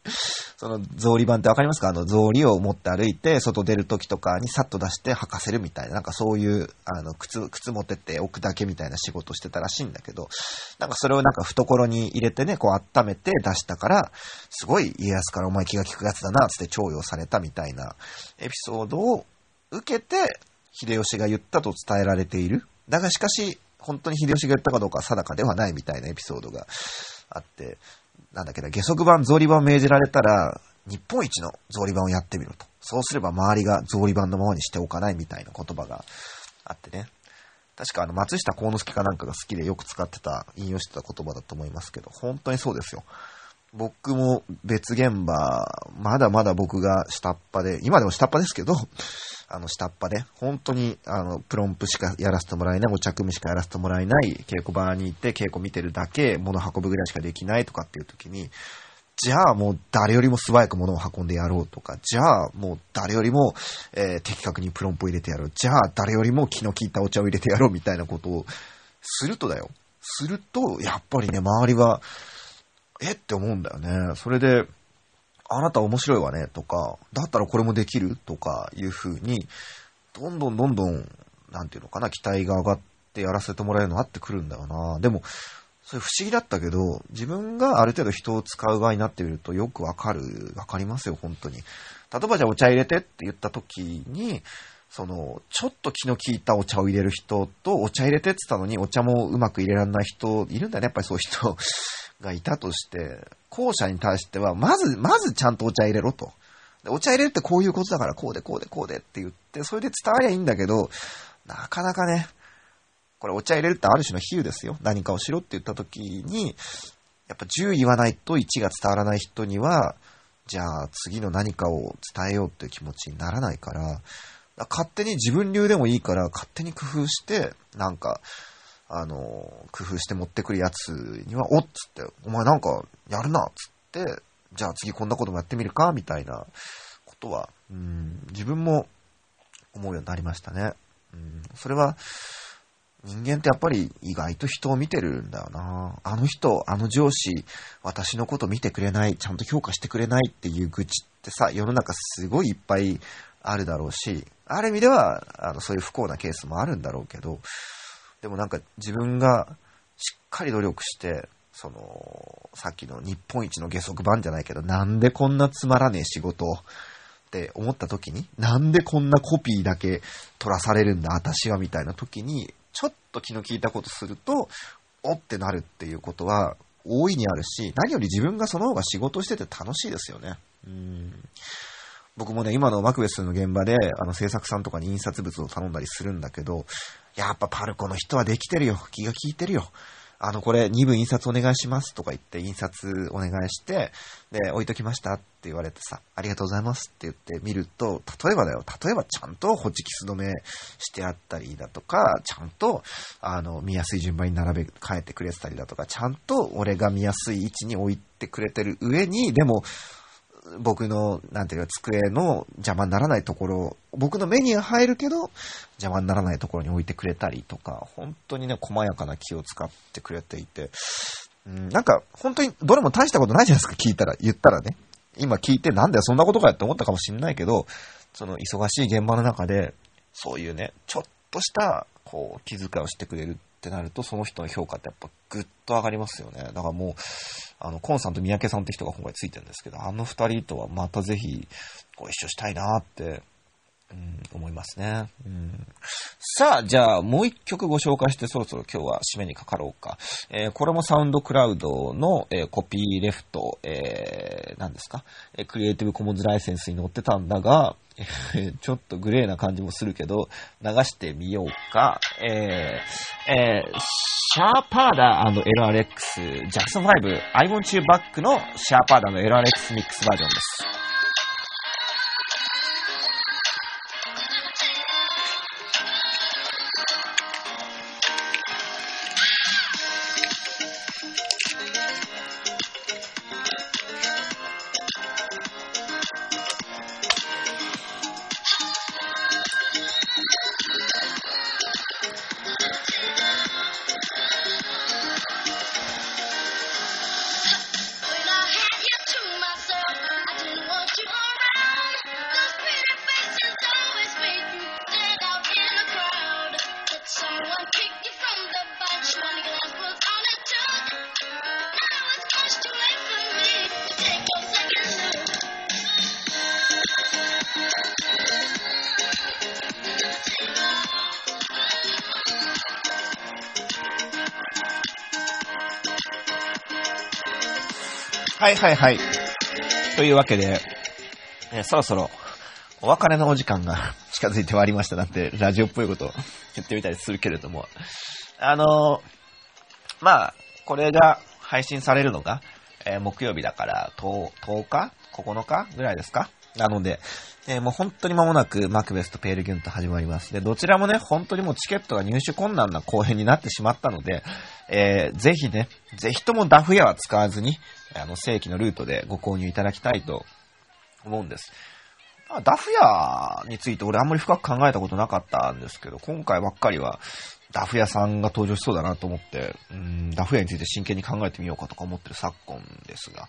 その草履版ってわかりますか？草履を持って歩いて、外出る時とかにさっと出して履かせるみたいな、なんかそういう、靴持ってって置くだけみたいな仕事してたらしいんだけど、なんかそれをなんか懐に入れてね、こう温めて出したから、すごい家康からお前気が利くやつだな、つって重用されたみたいなエピソードを受けて、秀吉が言ったと伝えられている。だがしかし、本当に秀吉が言ったかどうかは定かではないみたいなエピソードがあって、なんだっけな、下足版、草履版を命じられたら、日本一の草履版をやってみろと。そうすれば周りが草履版のままにしておかないみたいな言葉があってね。確か松下幸之助かなんかが好きでよく使ってた、引用してた言葉だと思いますけど、本当にそうですよ。僕も別現場、まだまだ僕が下っ端で、今でも下っ端ですけど、下っ端で、本当に、プロンプしかやらせてもらえない、お茶組しかやらせてもらえない、稽古場に行って稽古見てるだけ、物運ぶぐらいしかできないとかっていう時に、じゃあもう誰よりも素早く物を運んでやろうとか、じゃあもう誰よりも、的確にプロンプを入れてやろう。じゃあ誰よりも気の利いたお茶を入れてやろうみたいなことをするとだよ。すると、やっぱりね、周りは、って思うんだよね。それで、あなた面白いわねとか、だったらこれもできるとかいう風に、どんどん、なんていうのかな、期待が上がってやらせてもらえるようになってくるんだよな。でも、それ不思議だったけど、自分がある程度人を使う側になってみるとよくわかりますよ、本当に。例えばじゃあお茶入れてって言った時に、ちょっと気の利いたお茶を入れる人と、お茶入れてって言ったのにお茶もうまく入れられない人、いるんだよね、やっぱりそういう人がいたとして、後者に対しては、まずちゃんとお茶入れろと。でお茶入れるってこういうことだから、こうでって言って、それで伝わりゃいいんだけど、なかなかね、これお茶入れるってある種の比喩ですよ。何かをしろって言った時に、やっぱ10言わないと1が伝わらない人には、じゃあ次の何かを伝えようっていう気持ちにならないから、勝手に自分流でもいいから、勝手に工夫して、なんか、工夫して持ってくるやつには、おっつって、お前なんかやるなっつって、じゃあ次こんなこともやってみるかみたいなことは、自分も思うようになりましたね。それは、人間ってやっぱり意外と人を見てるんだよな。あの人、あの上司、私のこと見てくれない、ちゃんと評価してくれないっていう愚痴ってさ、世の中すごいいっぱいあるだろうし、ある意味では、そういう不幸なケースもあるんだろうけど、でもなんか自分がしっかり努力して、さっきの日本一の下足版じゃないけど、なんでこんなつまらねえ仕事って思った時に、なんでこんなコピーだけ取らされるんだ、私はみたいな時に、ちょっと気の利いたことすると、おってなるっていうことは大いにあるし、何より自分がその方が仕事してて楽しいですよね。僕もね、今のマクベスの現場で、制作さんとかに印刷物を頼んだりするんだけど、やっぱパルコの人はできてるよ。気が利いてるよ。これ2部印刷お願いしますとか言って印刷お願いして、で、置いときましたって言われてさ、ありがとうございますって言ってみると、例えばちゃんとホチキス止めしてあったりだとか、ちゃんと、見やすい順番に並べ替えてくれてたりだとか、ちゃんと俺が見やすい位置に置いてくれてる上に、でも、僕の、なんていうか、机の邪魔にならないところ、僕の目には入るけど、邪魔にならないところに置いてくれたりとか、本当にね、細やかな気を使ってくれていて、なんか、本当にどれも大したことないじゃないですか、言ったらね。今聞いて、なんだよ、そんなことかよって思ったかもしれないけど、その忙しい現場の中で、そういうね、ちょっとした、気遣いをしてくれるってなると、その人の評価ってやっぱぐっと上がりますよね。だからもう、コンさんと三宅さんって人が今回ついてるんですけど、あの二人とはまたぜひご一緒したいなって、思いますね。さあ、じゃあもう一曲ご紹介してそろそろ今日は締めにかかろうか。これもサウンドクラウドの、コピーレフト、何ですか、クリエイティブコモンズライセンスに載ってたんだが、ちょっとグレーな感じもするけど、流してみようか。シャーパーダー &LRX ジャクソン5 I Want You Back のシャーパーダー &LRX ミックスバージョンです。 When I had you to myself はいはいはい。というわけで、そろそろお別れのお時間が近づいてまいりましたなんて、ラジオっぽいことを言ってみたりするけれども、まあ、これが配信されるのが、木曜日だから10日 ?9 日ぐらいですか？なので、もう本当に間もなくマクベスとペールギュント始まります。で、どちらもね、本当にもうチケットが入手困難な公演になってしまったので、ぜひね、ぜひともダフ屋は使わずに、正規のルートでご購入いただきたいと思うんです。ダフ屋について俺あんまり深く考えたことなかったんですけど、今回ばっかりはダフ屋さんが登場しそうだなと思って、ダフ屋について真剣に考えてみようかとか思ってる昨今ですが、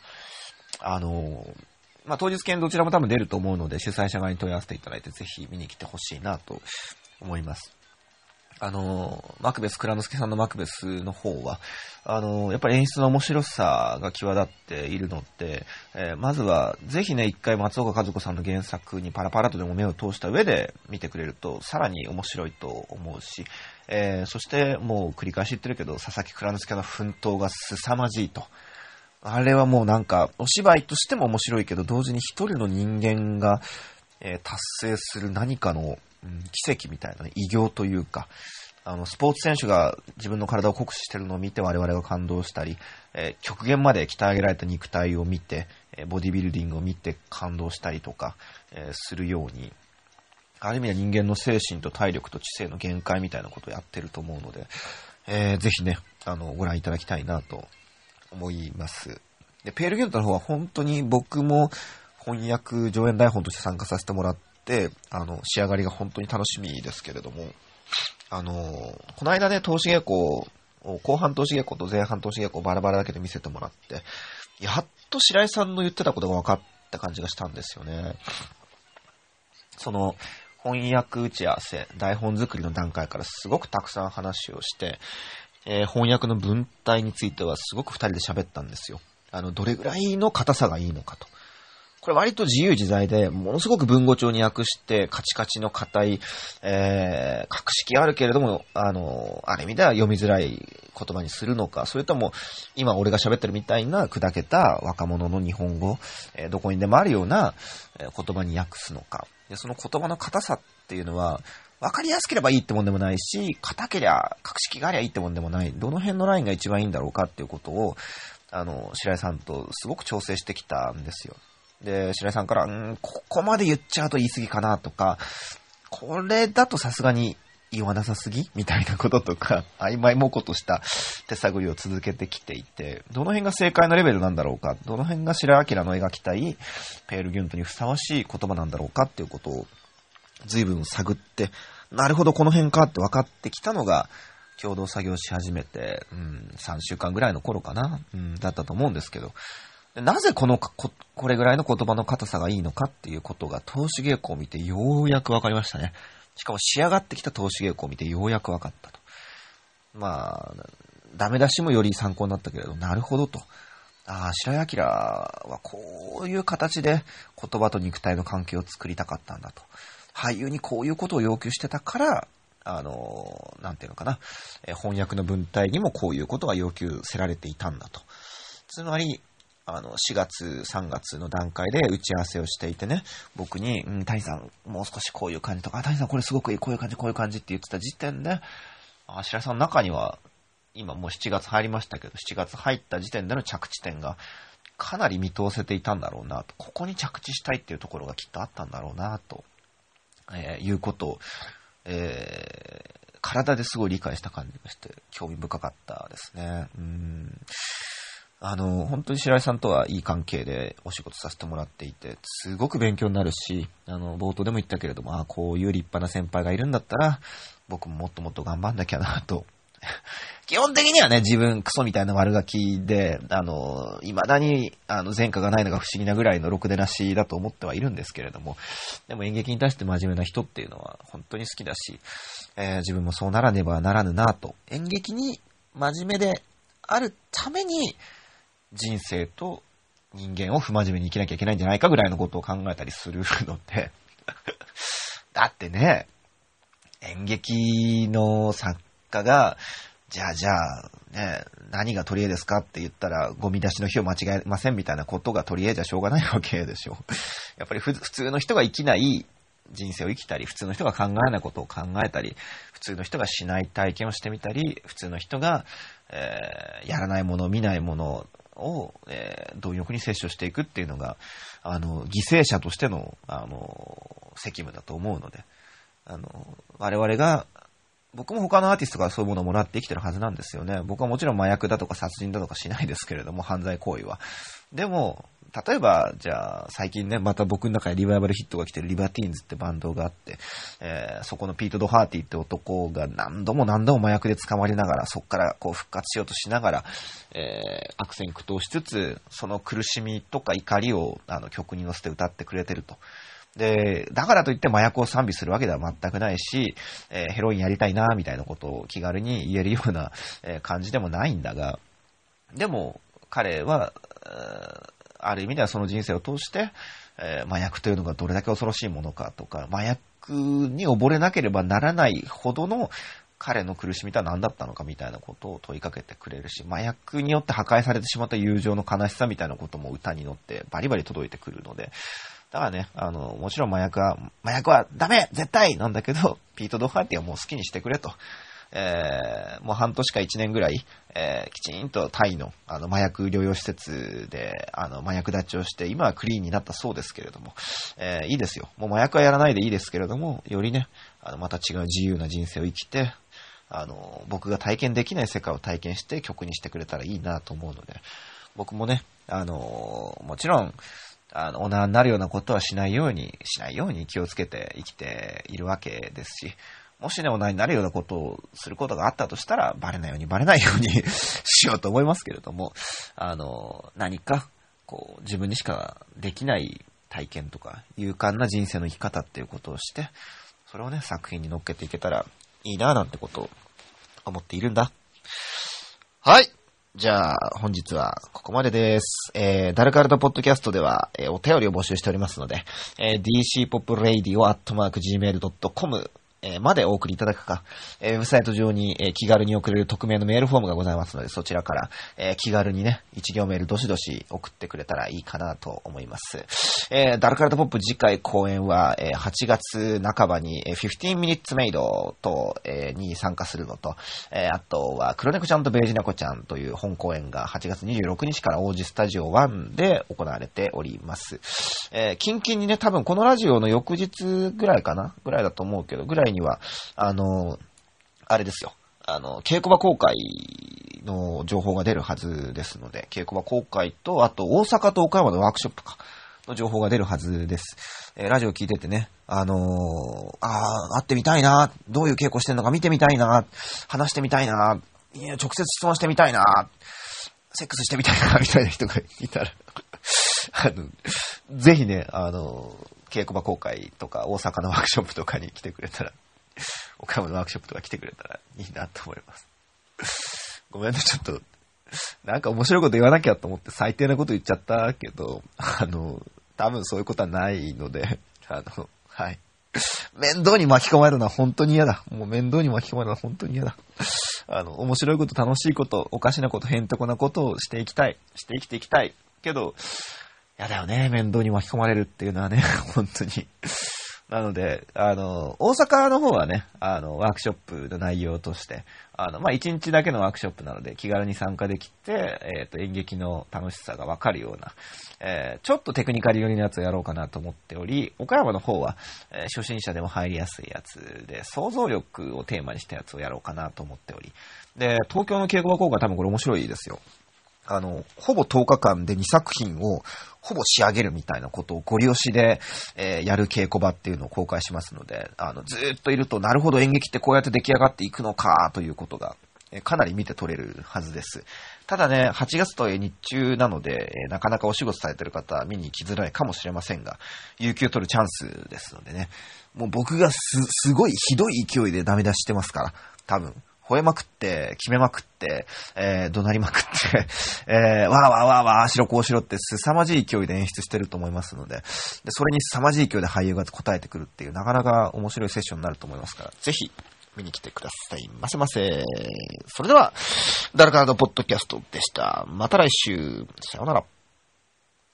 当日券どちらも多分出ると思うので、主催者側に問い合わせていただいてぜひ見に来てほしいなと思います。マクベス、蔵之介さんのマクベスの方は、やっぱり演出の面白さが際立っているので、まずは、ぜひね、一回松岡和子さんの原作にパラパラとでも目を通した上で見てくれると、さらに面白いと思うし、そしてもう繰り返し言ってるけど、佐々木蔵之介の奮闘が凄まじいと。あれはもうなんか、お芝居としても面白いけど、同時に一人の人間が、達成する何かの、奇跡みたいな、ね、偉業というか、スポーツ選手が自分の体を酷使してるのを見て我々が感動したり、極限まで鍛え上げられた肉体を見て、ボディビルディングを見て感動したりとか、するように、ある意味で人間の精神と体力と知性の限界みたいなことをやってると思うので、ぜひね、ご覧いただきたいなと思います。で、ペールギュントの方は本当に僕も翻訳上演台本として参加させてもらって、仕上がりが本当に楽しみですけれども、この間ね、通し稽古、後半通し稽古と前半通し稽古をバラバラだけで見せてもらって、やっと白井さんの言ってたことが分かった感じがしたんですよね。その、翻訳打ち合わせ、台本作りの段階からすごくたくさん話をして、翻訳の文体についてはすごく二人で喋ったんですよ。どれぐらいの硬さがいいのかと。これ割と自由自在で、ものすごく文語帳に訳して、カチカチの硬い、格式あるけれども、ある意味では読みづらい言葉にするのか、それとも、今俺が喋ってるみたいな砕けた若者の日本語、どこにでもあるような言葉に訳すのか。で、その言葉の硬さっていうのは、わかりやすければいいってもんでもないし、硬けりゃ、格式がありゃいいってもんでもない。どの辺のラインが一番いいんだろうかっていうことを、白井さんとすごく調整してきたんですよ。で、白井さんから、ここまで言っちゃうと言い過ぎかなとか、これだとさすがに言わなさすぎみたいなこととか、曖昧模糊とした手探りを続けてきていて、どの辺が正解のレベルなんだろうか、どの辺が白明の描きたいペールギュントにふさわしい言葉なんだろうかっていうことを随分探って、なるほどこの辺かって分かってきたのが、共同作業し始めて、3週間ぐらいの頃かな、だったと思うんですけど、なぜこれぐらいの言葉の硬さがいいのかっていうことが、通し稽古を見てようやく分かりましたね。しかも仕上がってきた通し稽古を見てようやく分かったと。まあ、ダメ出しもより参考になったけれど、なるほどと。白井明はこういう形で言葉と肉体の関係を作りたかったんだと。俳優にこういうことを要求してたから、なんていうのかな、翻訳の文体にもこういうことが要求せられていたんだと。つまり、4月、3月の段階で打ち合わせをしていてね、僕に、谷さん、もう少しこういう感じとか、谷さんこれすごくいい、こういう感じ、こういう感じって言ってた時点で、白井さんの中には、今もう7月入りましたけど、7月入った時点での着地点が、かなり見通せていたんだろうなと、ここに着地したいっていうところがきっとあったんだろうなと、いうことを、体ですごい理解した感じがして、興味深かったですね。本当に白井さんとはいい関係でお仕事させてもらっていて、すごく勉強になるし、冒頭でも言ったけれども、こういう立派な先輩がいるんだったら、僕ももっともっと頑張んなきゃなと。基本的にはね、自分クソみたいな悪ガキで、未だに、前科がないのが不思議なぐらいのろくでなしだと思ってはいるんですけれども、でも演劇に対して真面目な人っていうのは本当に好きだし、自分もそうならねばならぬなと。演劇に真面目であるために、人生と人間を不真面目に生きなきゃいけないんじゃないかぐらいのことを考えたりするのでだってね、演劇の作家がじゃあね、 何が取り柄ですかって言ったら、ゴミ出しの日を間違えませんみたいなことが取り柄じゃしょうがないわけでしょ。やっぱり普通の人が生きない人生を生きたり、普通の人が考えないことを考えたり、普通の人がしない体験をしてみたり、普通の人が、やらないもの、見ないものを、貪欲に摂取していくっていうのが、犠牲者としての、責務だと思うので、我々が、僕も他のアーティストからそういうものをもらって生きてるはずなんですよね。僕はもちろん麻薬だとか殺人だとかしないですけれども、犯罪行為は。でも、例えば、じゃあ、最近ね、また僕の中でリバイバルヒットが来てるリバティーンズってバンドがあって、そこのピート・ドハーティって男が何度も麻薬で捕まりながら、そこからこう復活しようとしながら、悪戦苦闘しつつ、その苦しみとか怒りを曲に乗せて歌ってくれてると。で、だからといって麻薬を賛美するわけでは全くないし、ヘロインやりたいな、みたいなことを気軽に言えるような感じでもないんだが、でも彼は、ある意味ではその人生を通して、麻薬というのがどれだけ恐ろしいものかとか、麻薬に溺れなければならないほどの彼の苦しみとは何だったのかみたいなことを問いかけてくれるし、麻薬によって破壊されてしまった友情の悲しさみたいなことも歌に乗ってバリバリ届いてくるので、だからね、もちろん麻薬はダメ絶対なんだけど、ピート・ドハーティはもう好きにしてくれと。もう半年か1年ぐらい、きちんとタイの、麻薬療養施設で、麻薬立ちをして、今はクリーンになったそうですけれども、いいですよ。もう麻薬はやらないでいいですけれども、よりね、また違う自由な人生を生きて、僕が体験できない世界を体験して曲にしてくれたらいいなと思うので、僕もね、もちろん、オナーになるようなことはしないように気をつけて生きているわけですし、もしね、オナーになるようなことをすることがあったとしたら、バレないようにしようと思いますけれども、何か、こう、自分にしかできない体験とか、勇敢な人生の生き方っていうことをして、それをね、作品に乗っけていけたらいいな、なんてことを思っているんだ。はい。じゃあ、本日はここまでです。ダルカルトポッドキャストでは、お便りを募集しておりますので、dcpopradio@gmail.comまでお送りいただくか、ウェブサイト上に、気軽に送れる匿名のメールフォームがございますので、そちらから、気軽にね、一行メールどしどし送ってくれたらいいかなと思います。ダルカルトポップ次回公演は、8月半ばに、15 Minutes Made と、に参加するのと、あとは、黒猫ちゃんとベージナコちゃんという本公演が8月26日から王子スタジオ1で行われております。近々にね、多分このラジオの翌日ぐらいかなぐらいだと思うけど、ぐらいには、あれですよ。稽古場公開の情報が出るはずですので、稽古場公開と、あと大阪と岡山のワークショップの情報が出るはずです。ラジオ聞いててね、会ってみたいな、どういう稽古してんのか見てみたいな、話してみたいな、いや直接質問してみたいな、セックスしてみたいな、みたいな人がいたら、ぜひね、稽古場公開とか大阪のワークショップとかに来てくれたら、岡山のワークショップとか来てくれたらいいなと思います。ごめんね、ちょっと、なんか面白いこと言わなきゃと思って最低なこと言っちゃったけど、多分そういうことはないので、はい。面倒に巻き込まれるのは本当に嫌だ。もう面倒に巻き込まれるのは本当に嫌だ。面白いこと、楽しいこと、おかしなこと、へんてこなことをして生きていきたい。けど、嫌だよね、面倒に巻き込まれるっていうのはね、本当に。なので、大阪の方はね、ワークショップの内容として、1日だけのワークショップなので気軽に参加できて、演劇の楽しさがわかるような、ちょっとテクニカル寄りのやつをやろうかなと思っており、岡山の方は、初心者でも入りやすいやつで、想像力をテーマにしたやつをやろうかなと思っており、で、東京の稽古場公開多分これ面白いですよ。ほぼ10日間で2作品をほぼ仕上げるみたいなことをご利用しで、やる稽古場っていうのを公開しますので、ずーっといるとなるほど演劇ってこうやって出来上がっていくのかということが、かなり見て取れるはずです。ただね、8月と日中なので、なかなかお仕事されてる方は見に行きづらいかもしれませんが、有給取るチャンスですのでね、もう僕がすごいひどい勢いでダメ出ししてますから、多分。吠えまくって、決めまくって、怒鳴りまくって、わーわーわーわー、あしろこうしろって凄まじい勢いで演出してると思いますので、それに凄まじい勢いで俳優が答えてくるっていう、なかなか面白いセッションになると思いますから、ぜひ、 見に来てくださいませませ。それでは、ダルカナドポッドキャストでした。また来週。さようなら。